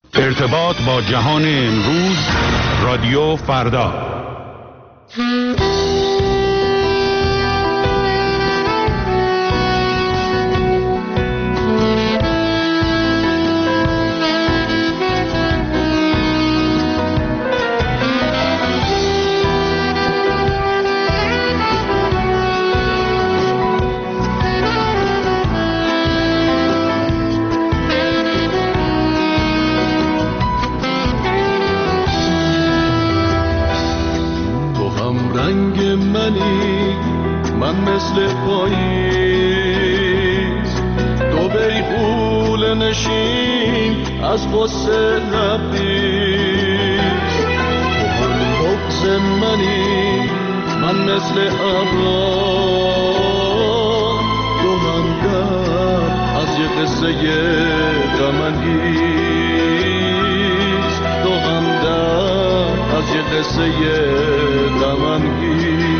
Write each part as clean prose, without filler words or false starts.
ارتباط با جهان امروز، رادیو فردا. من مثل پاییز تو بیغول نشین از غصه لبریز تو هم بغض منی من مثل ابرار تو هم در از یه قصه غم انگیز تو هم در از یه قصه غم انگیز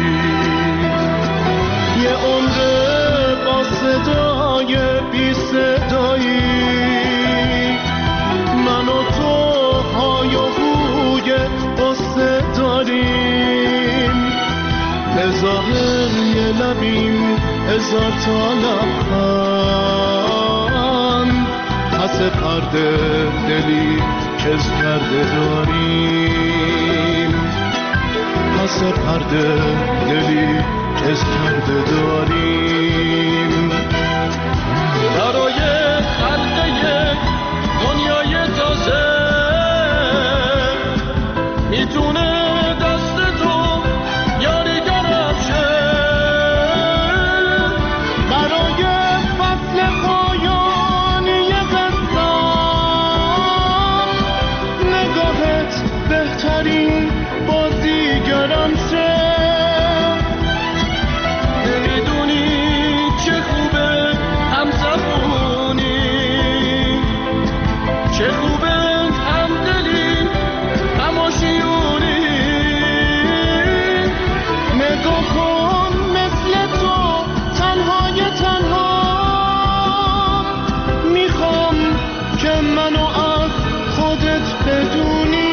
یه عمره با صدای بی صدایی من و تو های و هوی قصه داریم به ظاهر یه لبیم هزار تا لبخند پس پرده دلی کز کرده داریم پس پرده دلی کز کرده داریم برای خلق یک دنیای تازه میتونه دست تو یاریگرم شه برای فصل پایانی قصه نگاهت بهترین بازیگرم شه چه خوبه همدلی هماشیونی نگاه کن مثل تو تنهای تنها میخوام که منو از خودت بدونی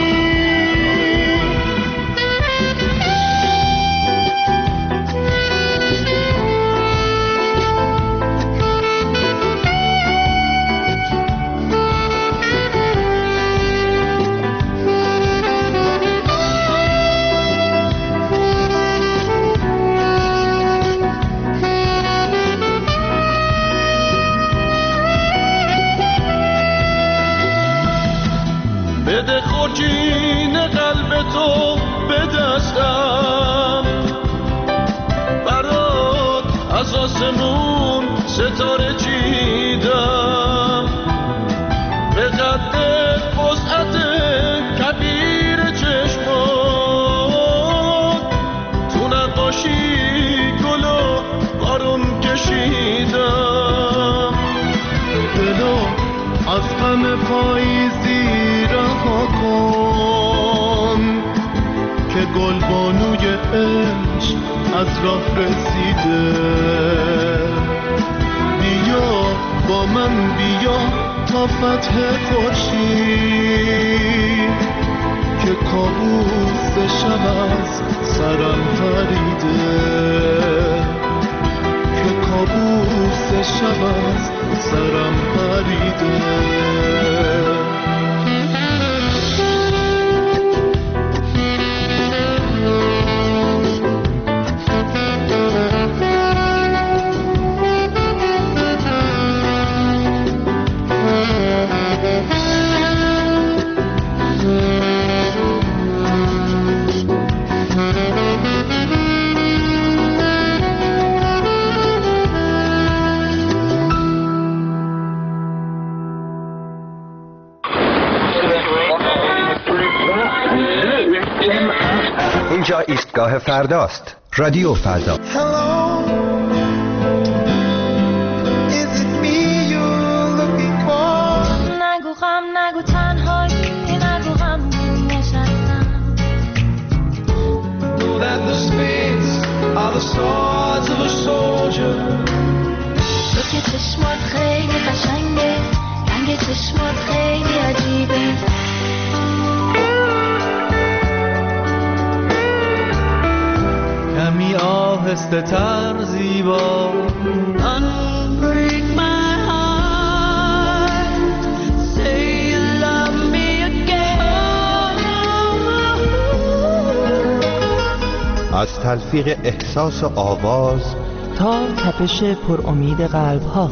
بده خورجین قلب تو به دستم برات از آسمون ستاره چیدم به قد وسعت کبیر چشمات تو نقاشی گل و بارون کشیدم دلو از غم پاییزی رها کن که گلبانوی عشق از راه رسیده بیا با من بیا تا فتح خورشید که کابوس شب از سرم پریده که کابوس شب از سرم پریده اینجا ایستگاه فرداست. رادیو فردا. نگو غم نگو تنهایی نگو غم نشستم Know that the spades are the swords of a soldier تو که چشمات خیلی قشنگه رنگ توی چشمات خیلی عجیبه. کمی آهسته تر زیبا Unbreak my heart, say you love me again. از تلفیق احساس و آواز تا تپش پر امید قلب ها،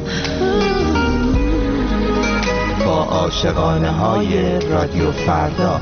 با عاشقانه های رادیو فردا.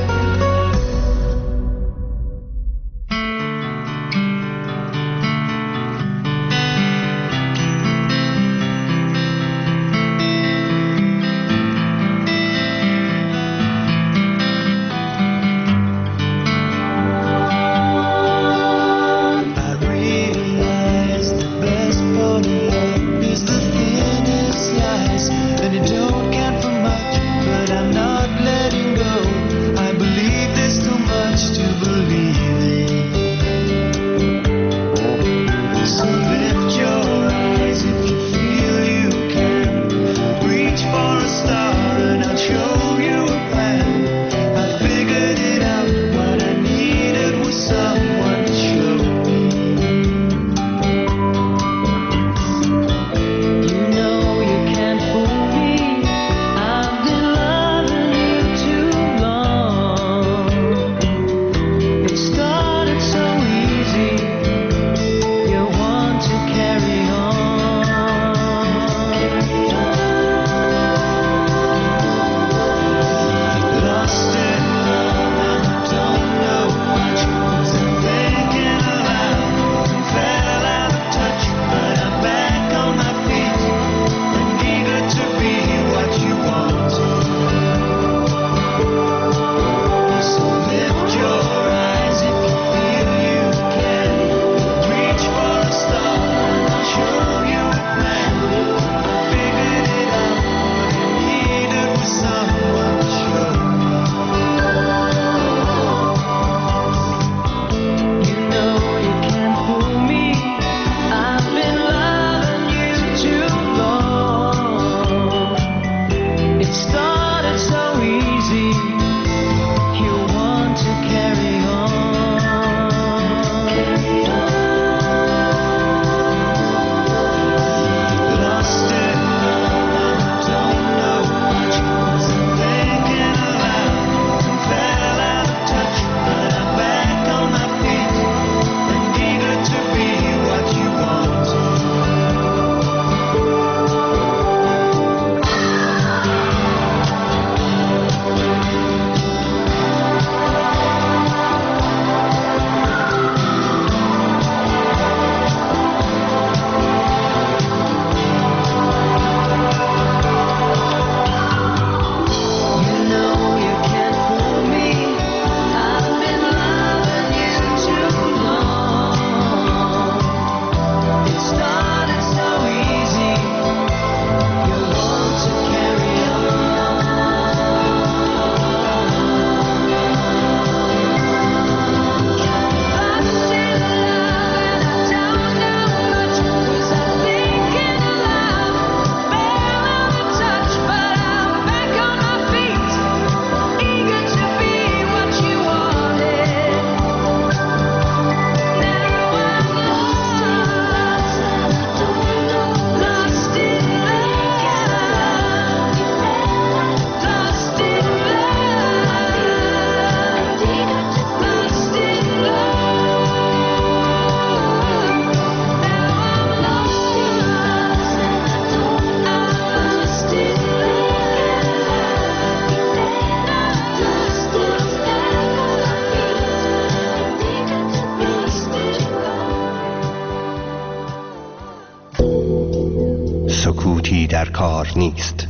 سکوتی در کار نیست.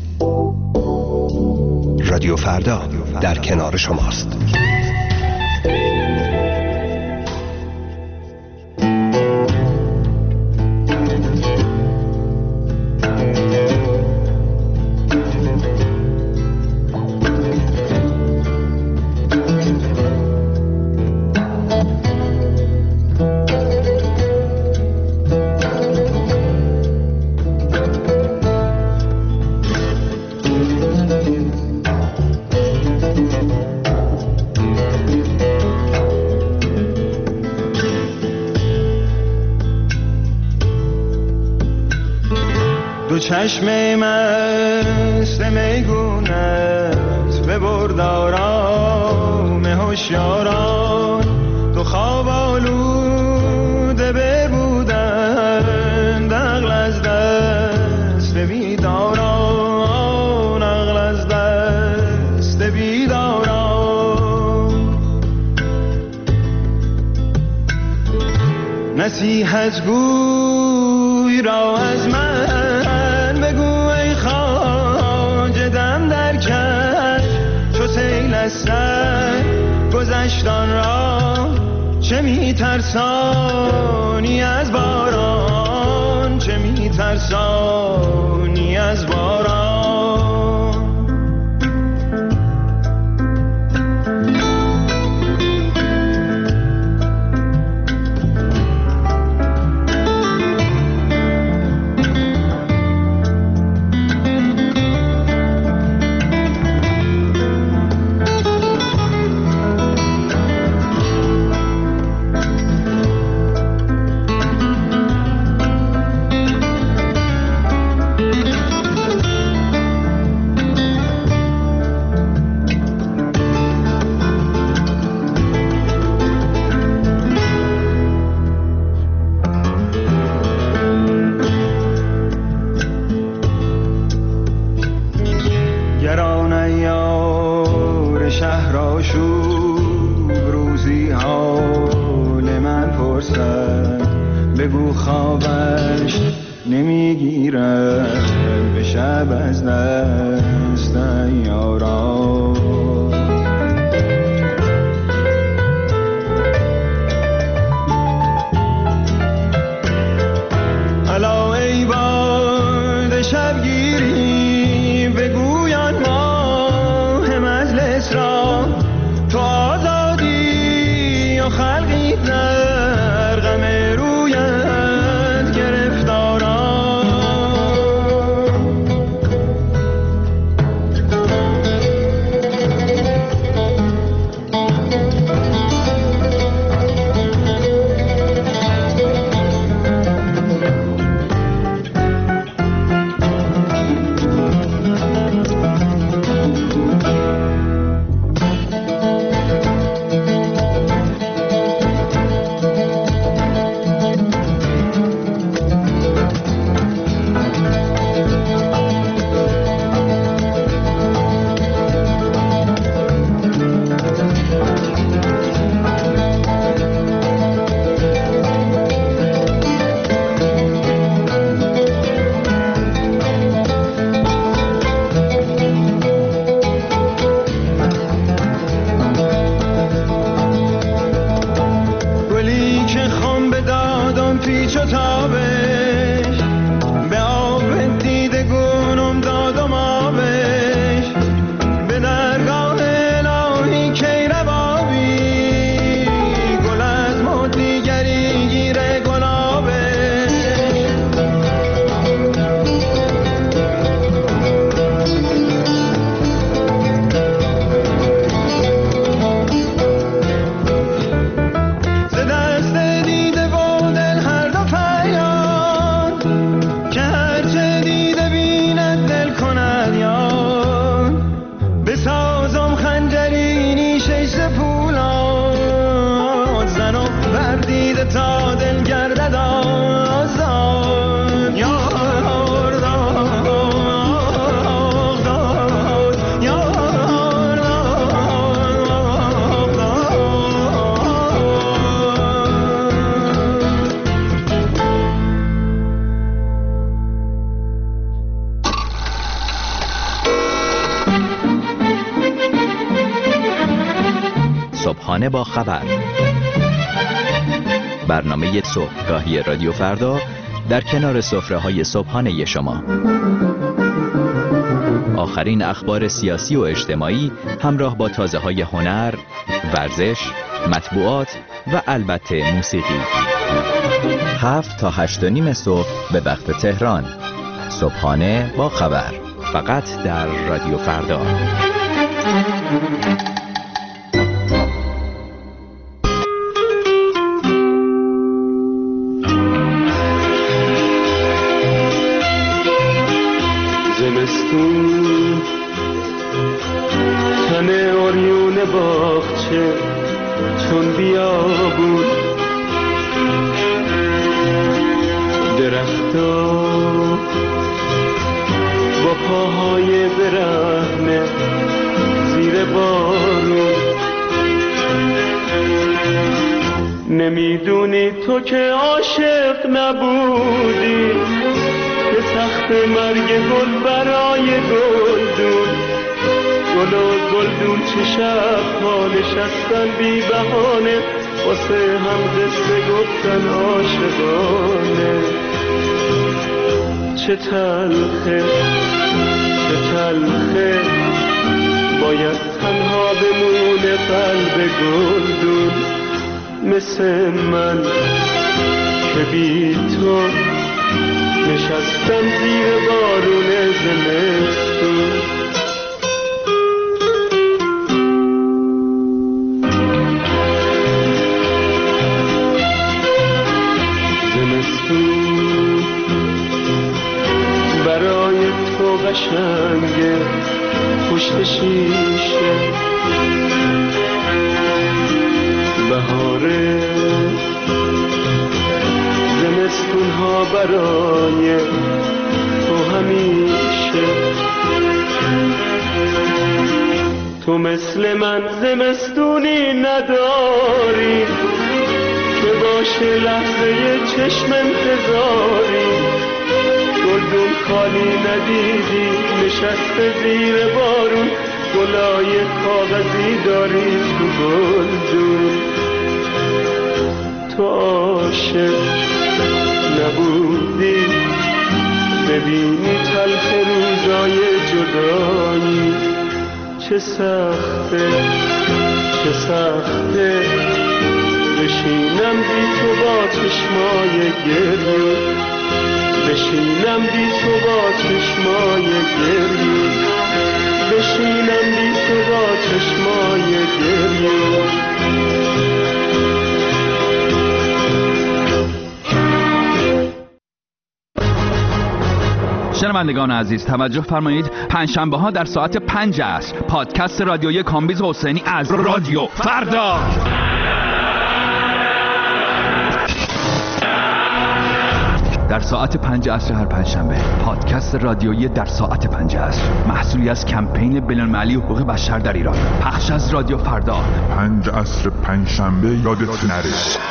رادیو فردا در کنار شماست. چشم مست میگونت ببرد آرام هوشیاران، تو خواب آلوده ببودند عقل از دست بیداران، عقل از دست بیداران. نصیحت گوی را از من بگو ای خواجه دم در کش، چو سیل از سر گذشتان را چه میترسانی از باران، چه میترسانی از باران. بگو خوابش نمیگیرد به شب از دست یاران. الا ای باد شبگیری بگویان ماه مجلس را، تو آزادی و خلقی در غم رویت گرفتاران. پیچ و تابش به آب دیده گونم دادم آبش، به درگاه الهی کی ربابی گل از ما دیگری گیره گلابش. ز دست دیده و تا دل گردد آزاد یار داد یار صبحانه با خبر، برنامه صبحگاهی رادیو فردا در کنار سفره‌های صبحانه شما. آخرین اخبار سیاسی و اجتماعی همراه با تازه‌های هنر، ورزش، مطبوعات و البته موسیقی. 7 تا 8:30 صبح به وقت تهران. صبحانه با خبر، فقط در رادیو فردا. باغچه چون بیابون، درختا با پاهای برهنه زیر بارون. نمیدونی تو که عاشق نبودی که تخت مرگ گل برای گلدون، گل و گلدون چه شب ها نشستن بی بهانه واسه هم قصه گفتن عاشقانه. چه تلخه چه تلخه باید تنها بمونه قلب گلدون، مثل من که بی تو نشستم زیر بارون زمستون. زمستون برای تو قشنگه پشت شیشه، بهاره زمستون ها برای تو همیشه. تو مثل من زمستونی نداری که باشه لحظه چشم انتظاری، گلدون خالی ندیدی نشسته زیر بارون، گلای کاغذی داری تو گلدون. تو عاشق نبودی ببینی تلخ روزای جدایی، چه سخته چه سخته بشینم بی تو با چشمای گریه، بشینم بی تو با چشمای گریه، بشینم بی تو با چشمای گریه. شنوندگان عزیز توجه فرمایید، پنجشنبه ها در ساعت 5 عصر پادکست رادیویی کامبیز حسینی از رادیو فردا. در ساعت 5 عصر هر پنجشنبه پادکست رادیویی در ساعت 5 عصر، محصولی از کمپین بین‌المللی حقوق بشر در ایران، پخش از رادیو فردا. 5 عصر پنجشنبه یادت نره.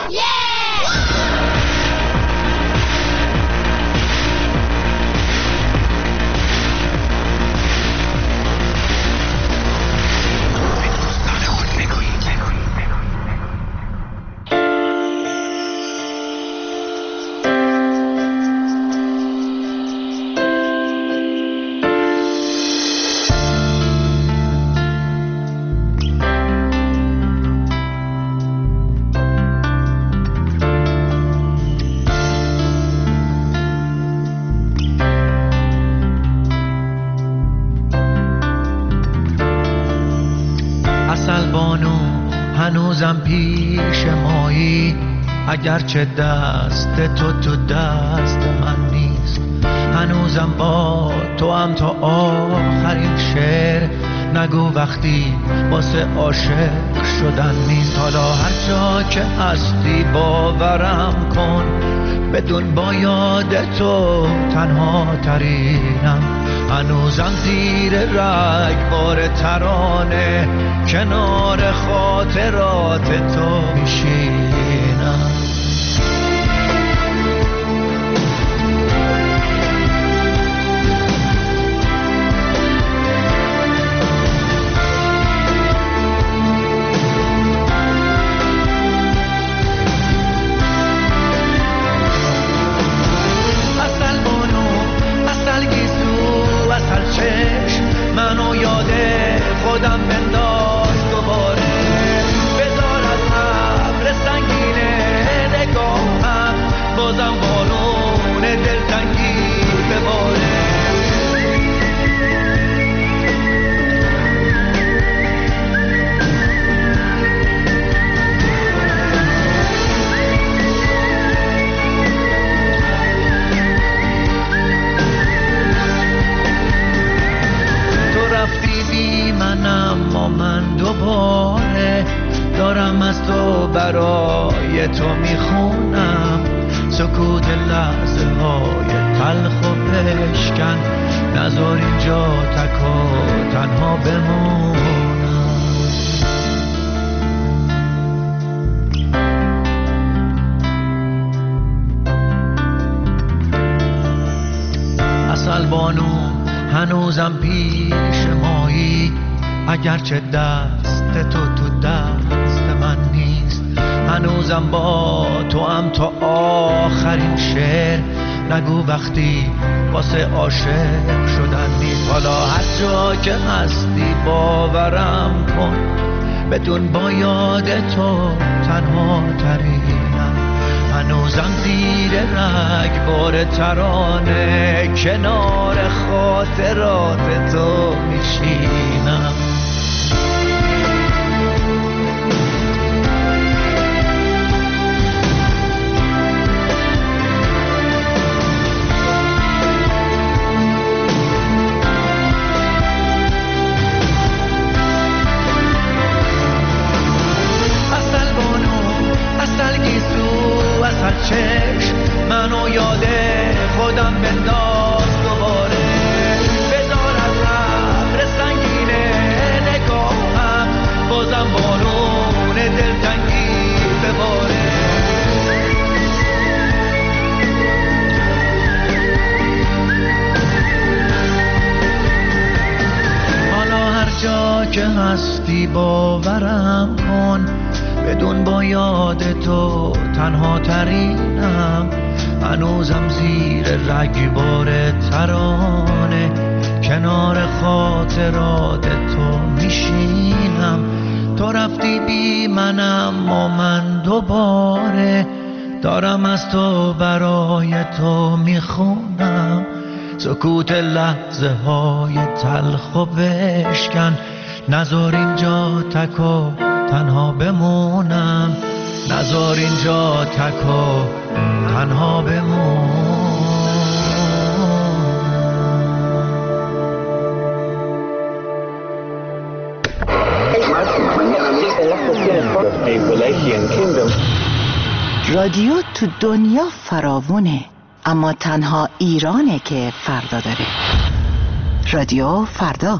هنوزم پیش مایی، اگرچه دست تو دست من نیست، هنوزم با تو هم تا آخرین شعر. نگو وقتی واسه عاشق شدن نیست، حالا هر جا که هستی باورم کن، بدون با یاد تو تنها ترینم. هنوزم زیر رگبار ترانه کنار خاطرات تو میشینم. منو یاد خودم بنداز دوباره، بذار از ابر سنگینه از تو برای تو میخونم سکوت لحظه های تلخ و بشکن نذار اینجا تک و تنها بمونم اصل بانو هنوزم پیش مایی اگرچه دست تو دست من نیست هنوزم با تو هم تا آخرین شعر نگو وقتی واسه عاشق شدن نیست حالا هر جا که هستی باورم کن بدون با یاد تو تنها ترینم هنوزم زیر رگبار ترانه کنار خاطرات تو میشینم چشم منو یاد خودم بنداز دوباره بذار از ابر سنگینه نگاهم بازم بارون دلتنگی بباره حالا هر جا که هستی باورم کن بدون با یاد تو تنها ترینم هنوزم زیر رگبار ترانه کنار خاطرات تو میشینم تو رفتی بی منم و من دوباره دارم از تو برای تو میخونم سکوت لحظه های تلخ و بشکن نذار اینجا تک و تنها بمونم نذار اینجا تک و تنها بمونم رادیو تو دنیا فراوونه اما تنها ایرانه که فردا داره رادیو فردا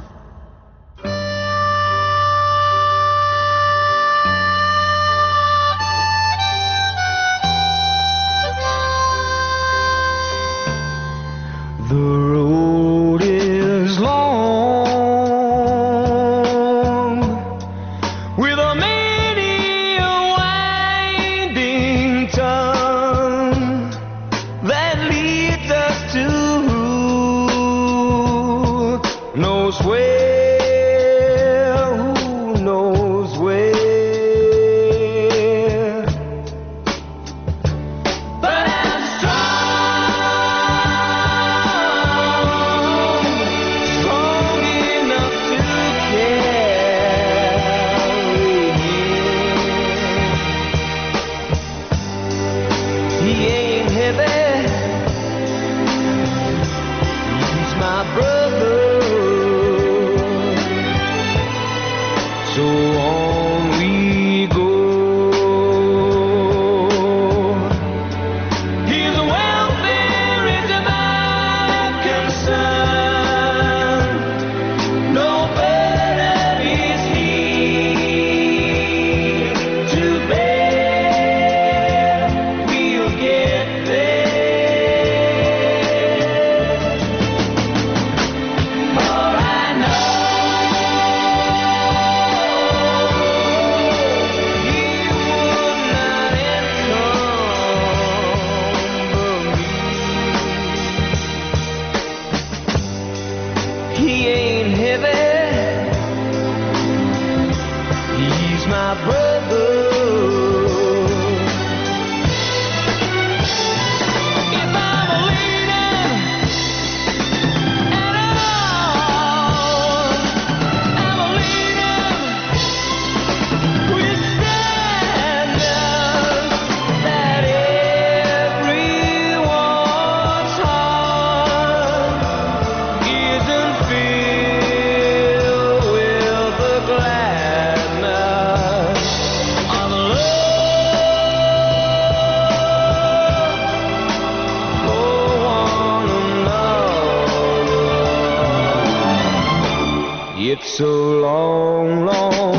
long, long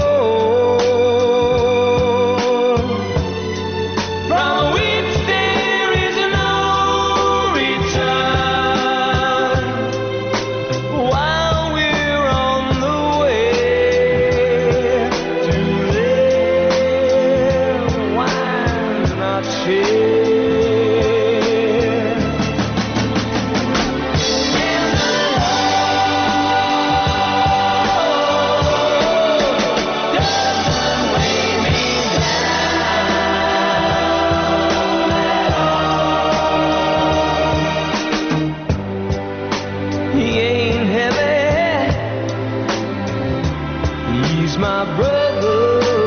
road from which there is no return. While we're on the way to live, why not share? He ain't heavy, he's my brother.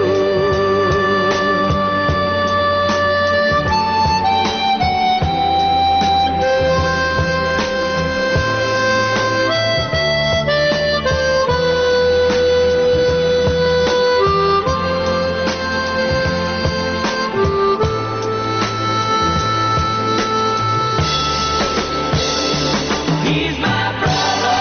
He's my brother.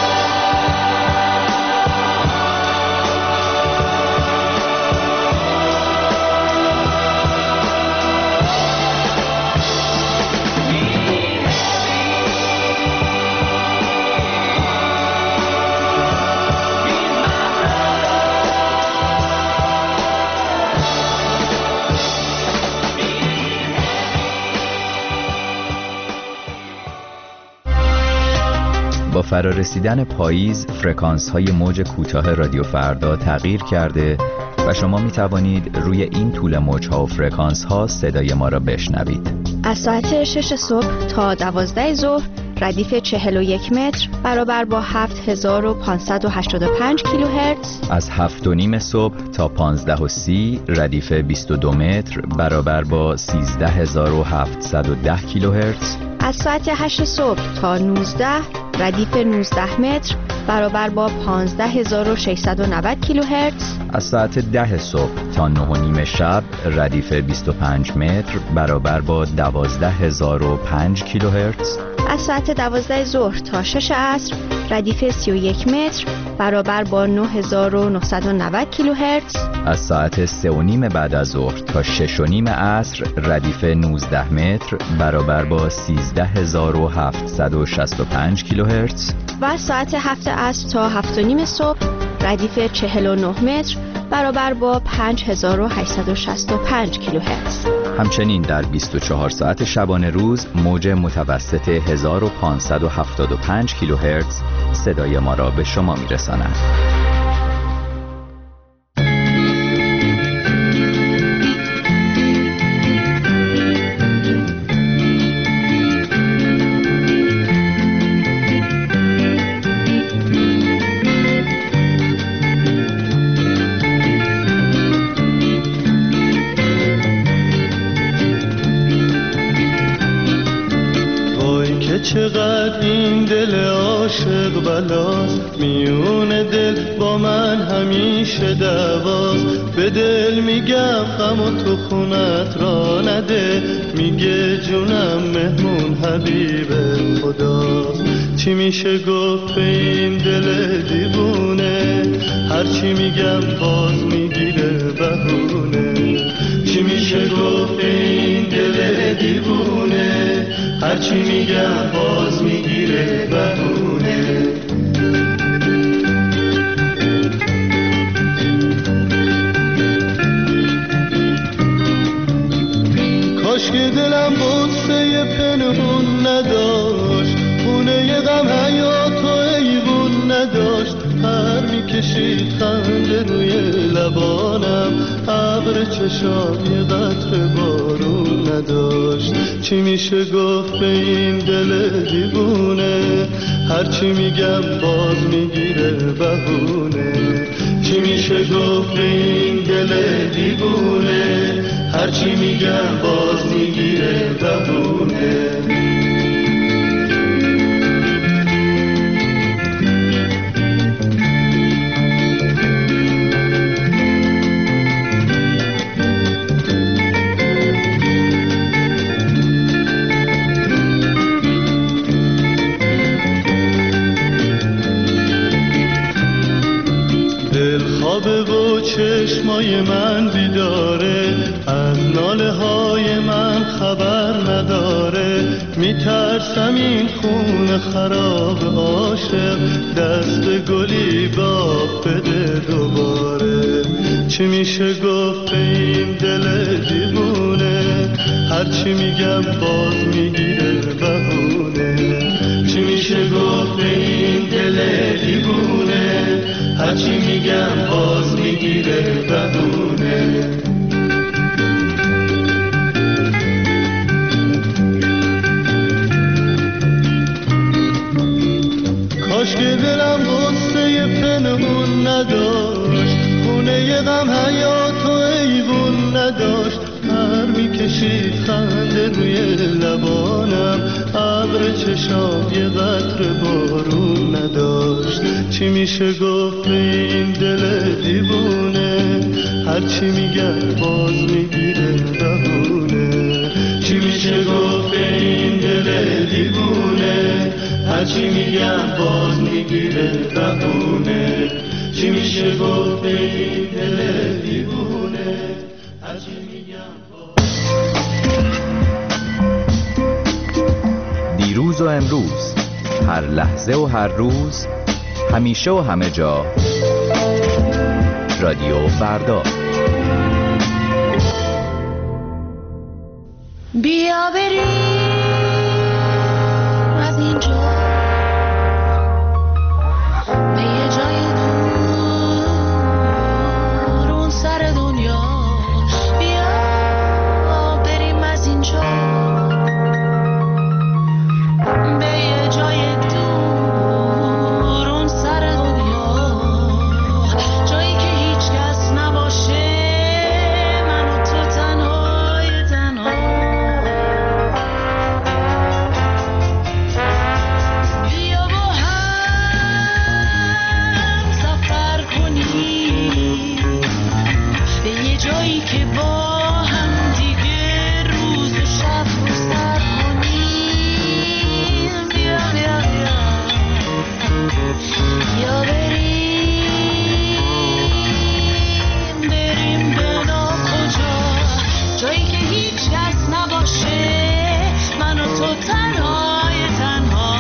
با فرارسیدن پاییز فرکانس‌های موج کوتاه رادیو فردا تغییر کرده و شما می توانید روی این طول موج‌ها و فرکانس‌ها صدای ما را بشنوید. از ساعت 6 صبح تا 12 ظهر ردیف 41 متر برابر با 7585 کیلوهرتز. از 7:30 صبح تا 15:30 ردیف 22 متر برابر با 13710 کیلوهرتز. از ساعت 8 صبح تا 19 ردیف 19 متر برابر با 15690 کیلوهرتز. از ساعت 10 صبح تا 9:30 شب ردیف 25 متر برابر با 12005 کیلوهرتز. از ساعت 12 ظهر تا 6 عصر ردیف 31 متر برابر با 9990 کیلوهرتز. از ساعت 3:30 بعد از ظهر تا 6:30 عصر ردیف 19 متر برابر با 13765 کیلوهرتز. و از ساعت 7 عصر تا 7:30 صبح ردیف 49 متر برابر با 5865 کیلوهرتز. همچنین در 24 ساعت شبانه روز موج متوسط 1575 کیلوهرتز صدای ما را به شما میرساند. چقدر این دل عاشق بلاست، میون دل با من همیشه دعواست. به دل میگم غم و تو خونت را نده، میگه جونم مهمون حبیب خداست. چی میشه گفت به این دل دیوونه، هرچی میگم باز میگیره بهونه. چی میشه گفت به این دل دیوونه، هرچی میگم باز میگیره بهونه. کاش که دلم بوسه پنهون نداشت، خونه غم حیات و ایوون نداشت. پر میکشید خنده روی لبانم، ابر چشام قطره بارون نداشت. چی میشه گفت به این دل دیوونه، هرچی میگم باز میگیره بهونه. چی میشه گفت به این دل دیوونه، هرچی میگم باز میگیره بهونه. خوابه و چشمای من بیداره، از ناله های من خبر نداره. میترسم این خون خراب عاشق دست به گلی باغ بده دوباره. چی میشه گفت این دل دیوونه، هرچی میگم باز میگیره بهونه. چی میشه گفت این دل دیوونه، هرچی میگم باز میگیره بهونه. کاش که دلم غصه پنهون نداشت، خونه غم حیات و ایوون نداشت. پر میکشید خنده روی لبانم، ابر چشام یه قطره بارون نداشت. چی میشه گفت این دل دیوونه، هرچی میگن باز میگیره بهونه. چی میشه گفت این دل دیوونه، هرچی میگن باز میگیره بهونه. چی میشه گفت این دل دیوونه، هرچی میگن باز. دیروز و امروز، هر لحظه و هر روز، همیشه و همه جا، رادیو فردا. بیا بریم از اینجا به یه جای دور اون سر دنیا. بیا بریم از اینجا به یه جای دور اون سر دنیا، جایی که هیچ کس نباشه، من و تو تنهای تنها. بیا با هم سفر کنیم به یه جایی که با هم دیگه روز و شب رو سر کنیم. بیا بیا بیا بیا بریم به ناکجا، جایی که هیچ کس نباشه، من و تو تنهای تنها.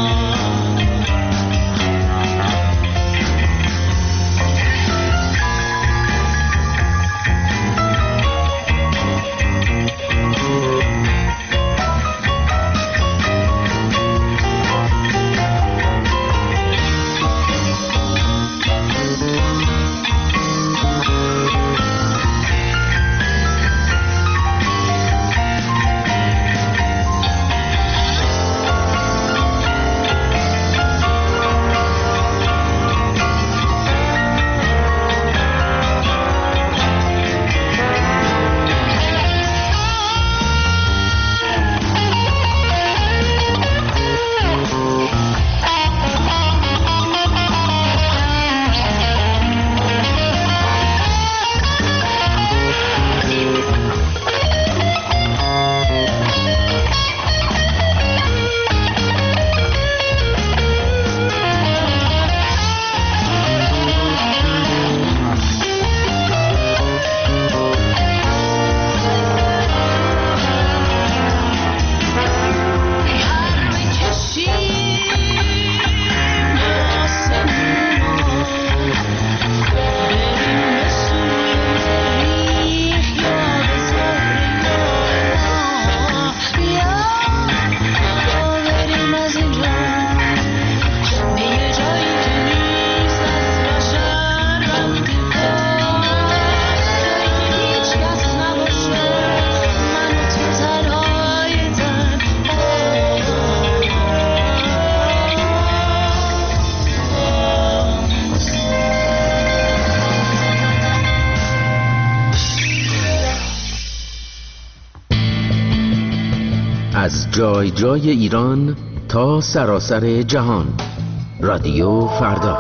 از جای جای ایران تا سراسر جهان، رادیو فردا.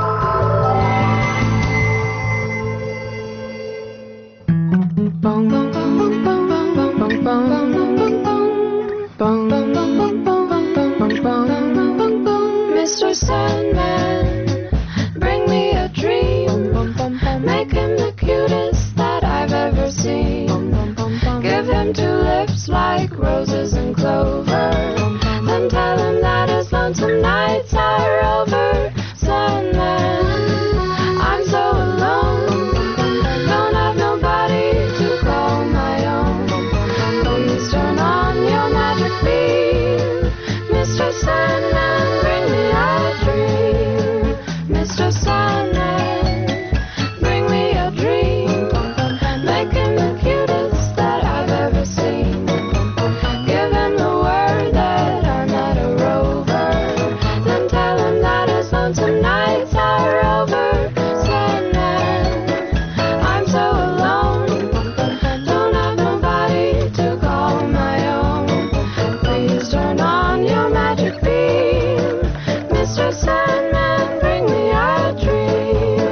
Mr. Sandman, bring me a dream. Make him the cutest that I've ever seen. Give him 2 lips like roses and clover. Then tell him that his lonesome nights are over. Sandman, I'm so alone. Don't have nobody to call my own. Please turn on your magic beam. Mr. Sandman, bring me a dream. Mr. Sandman, bring me a dream. Make him the cutest that I've ever seen. Give him the word that I'm not a rover. Then tell him that his lonesome nights are over. Sandman, I'm so alone. Don't have nobody to call my own. Please turn on your magic beam. Mr. Sandman, bring me a dream.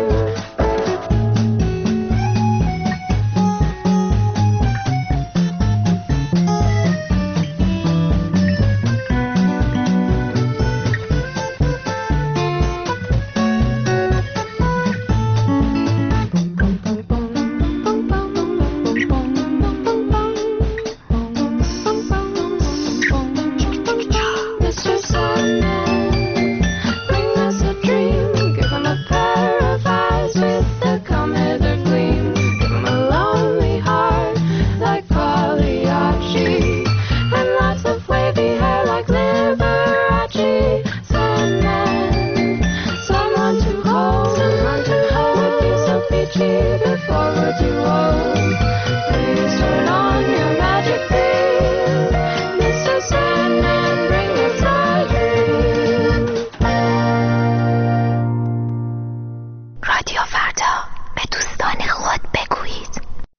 Mr. Sandman, bring us a dream. Give him a pair of eyes with a come hither gleam. Give him a lonely heart like Pagliacci, and lots of wavy hair like Liberace. Sandman, someone to hold, would be so peachy before we're too old. Please turn on your magic beam. Mr. Sandman, bring us a dream. رادیو فردا، به دوستان خود بگویید.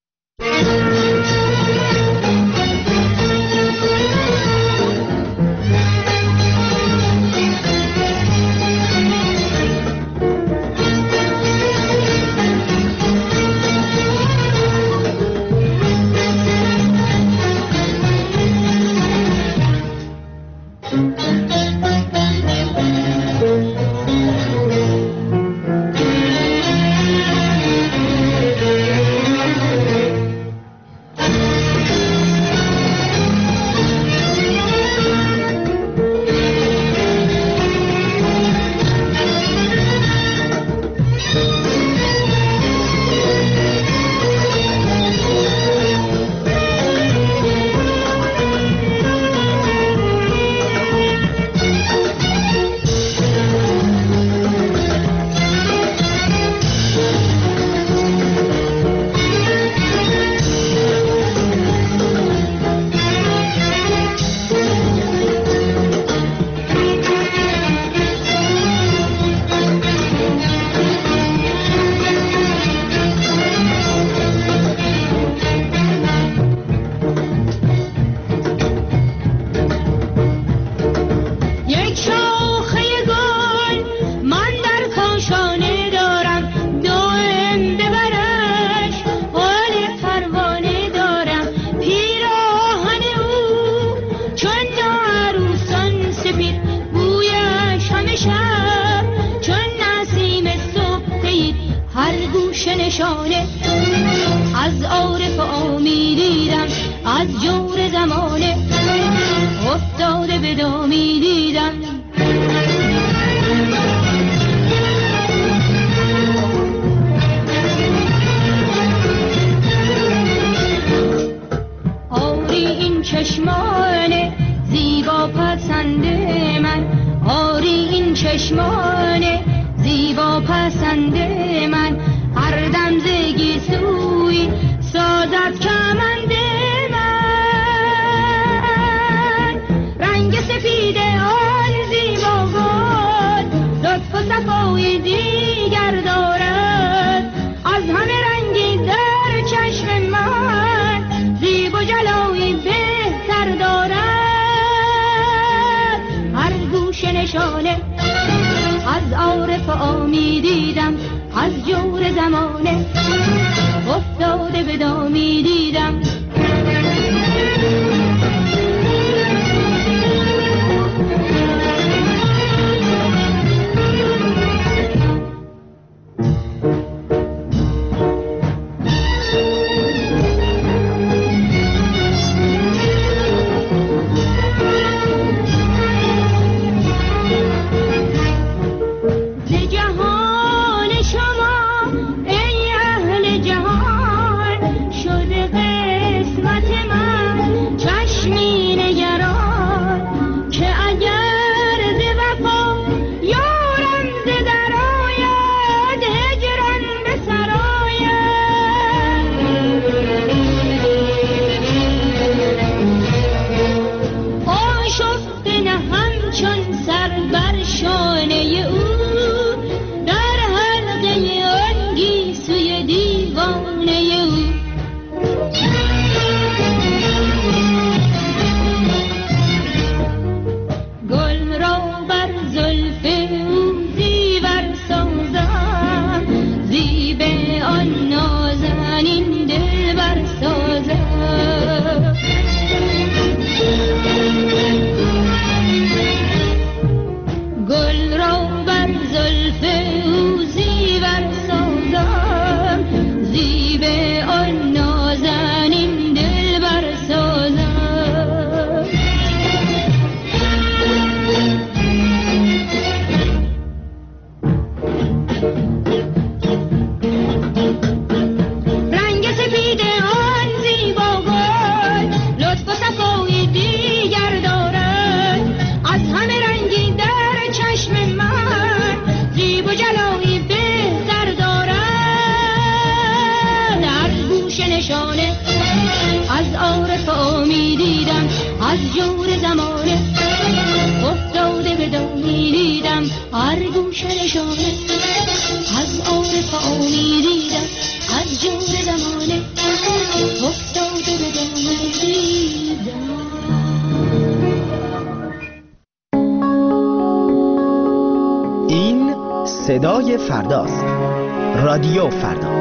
نشانه از عارف آمی دیدم، از جور زمانه افتاده به دامی دیدم. آری این چشمان زیبا پسند من، آری این چشمان زیبا پسند من، هر دم زگی سوی سازد کمند من. رنگ سفید آن زیبا گل لطف و صفای دیگر دارد، از همه رنگی در چشم من زیب و جلایی بهتر دارد. هر گوشه نشانه از عارف آمی دیدم، از جور زمانه افتاده به دامی دیدم. خلوت من چشمی نگران که اگر ز وفا یارم ز در آید هجران به سر آید. آشفته نه همچون سر بر شانه او در حلقه آنگی سوی دیوانه او. گل را بر زلف او زیور سازم زیب آن نازنین دلبر سازم. گل را بر زلف او زیور سازم زیب آن نازنین دلبر سازم. رنگ سپید آن زیبا گل لطف و صفای دیگر دارد از همه رنگی در چشم من زیب و جلایی بهتر دارد. در گوش نشانه از عارف آمی دیدم از جور زمانه افتاده به دامی دیدم. هر گوش نشانه از عارف آمی دیدم از جور زمانه افتاده به دامی دیدم. این صدای فرداست. رادیو فردا.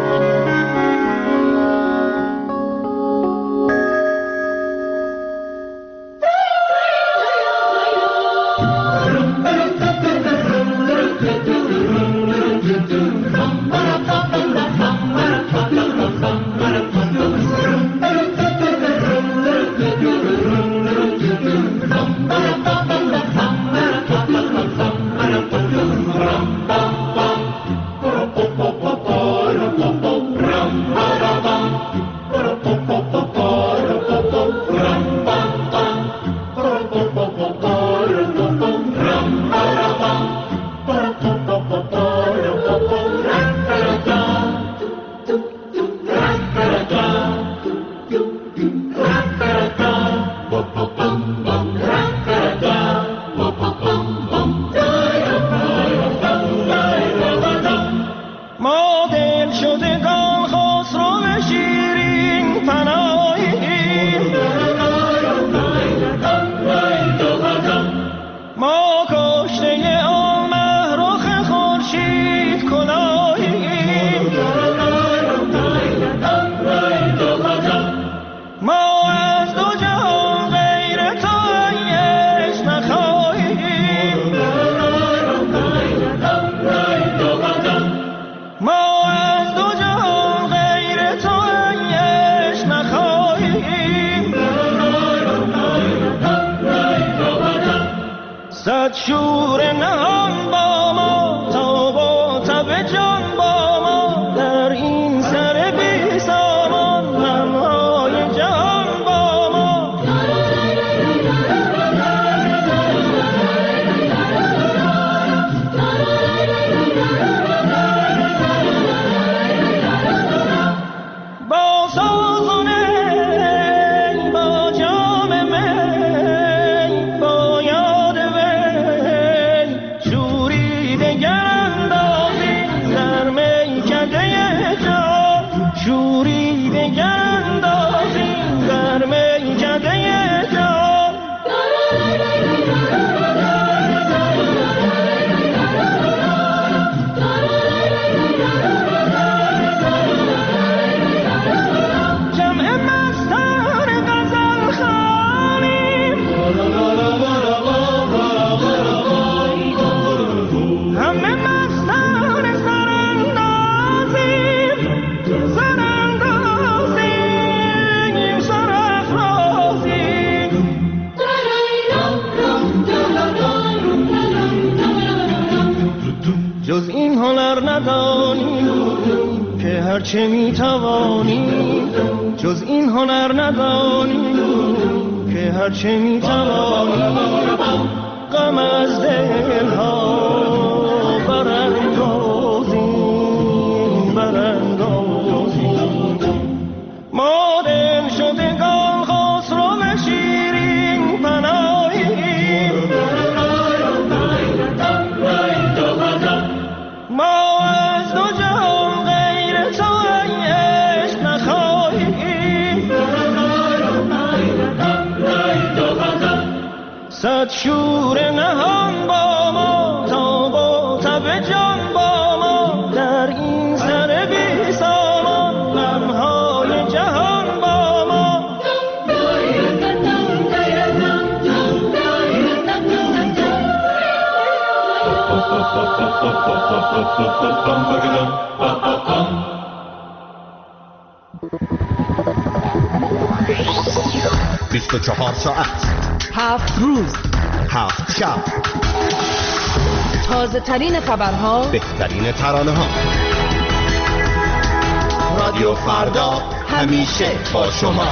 صد شور نهان با ما تا با تب جان با ما در این سر بی سامان غمهای جهان با ما. با سازونه با جام می با یاد وی شوری دگر اندازی در میکده جان. شوری دگر اندازی در میکده جان. جمع مستان غزل خوانیم همه مستان سراندازیم سراندازیم. هرچه میتوانی جز این هنر ندانی، که هرچه میتوانی غم از دلها براندازی. ما دل شدگان خسرو شیرین پناهیم، ما از دو جهان غیر تو ای عشق نخواهیم. صد شور نهان با ما تا با تب جان با ما، در این سر بی سامان غمهای جهان با ما. بیست و 24 ساعت، 7 روز، 7 شب، تازه ترین خبرها، بهترین ترانه ها. رادیو فردا همیشه با شما.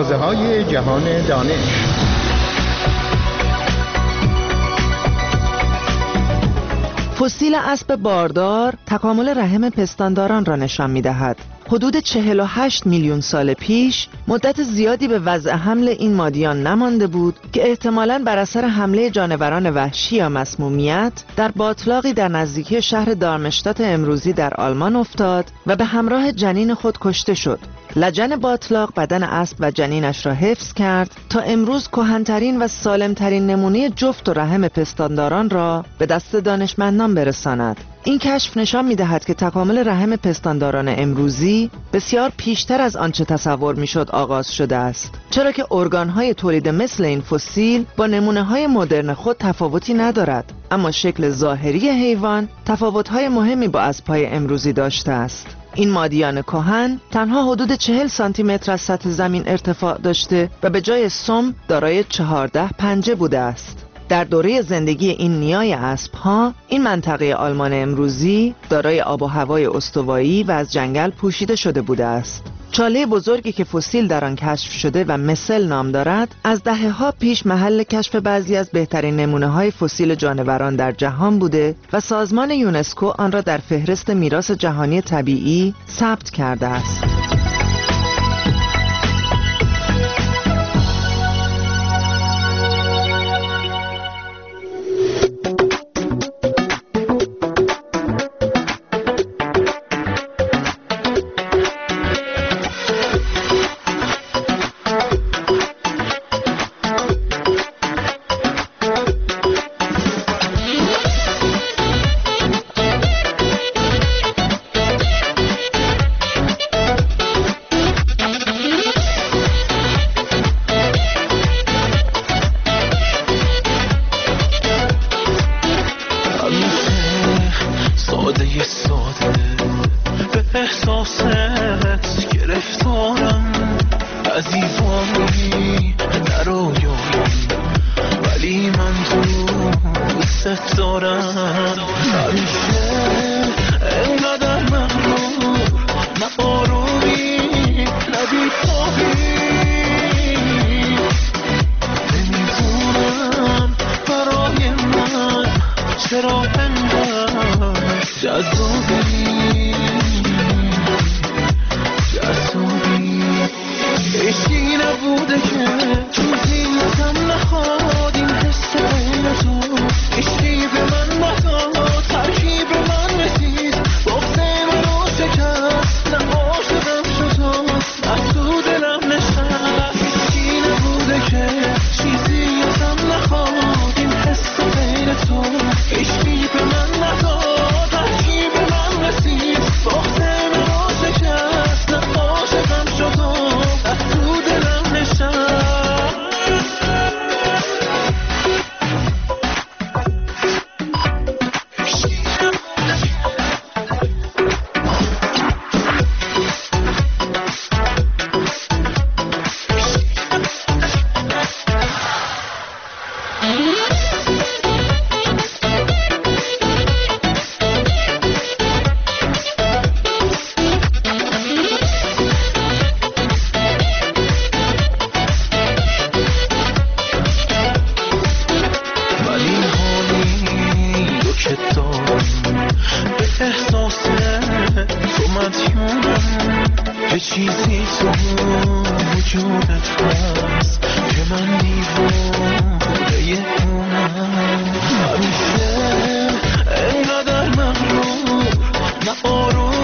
تازه‌های جهان دانش. فسیل اسب باردار تکامل رحم پستانداران را نشان می‌دهد. حدود 48 میلیون سال پیش مدت زیادی به وضع حمل این مادیان نمانده بود که احتمالاً بر اثر حمله جانوران وحشی یا مسمومیت در باتلاقی در نزدیکی شهر دارمشتات امروزی در آلمان افتاد و به همراه جنین خود کشته شد. لجن باتلاق بدن اسب و جنینش را حفظ کرد تا امروز کهن‌ترین و سالم‌ترین نمونه جفت و رحم پستانداران را به دست دانشمندان برساند. این کشف نشان می‌دهد که تکامل رحم پستانداران امروزی بسیار پیشتر از آنچه تصور می‌شد آغاز شده است، چرا که ارگان‌های تولید مثل این فسیل با نمونه‌های مدرن خود تفاوتی ندارد، اما شکل ظاهری حیوان تفاوت‌های مهمی با اسب‌های امروزی داشته است. این مادیان کهن تنها حدود 40 سانتی متر از سطح زمین ارتفاع داشته و به جای سم دارای 14 پنجه بوده است. در دوره زندگی این نیای اسب‌ها، این منطقه آلمان امروزی دارای آب و هوای استوایی و از جنگل پوشیده شده بوده است. چاله بزرگی که فسیل در آن کشف شده و مثل نام دارد، از دهه‌ها پیش محل کشف بعضی از بهترین نمونه‌های فسیل جانوران در جهان بوده و سازمان یونسکو آن را در فهرست میراث جهانی طبیعی ثبت کرده است. همیشه انقدر مغرور نه آروم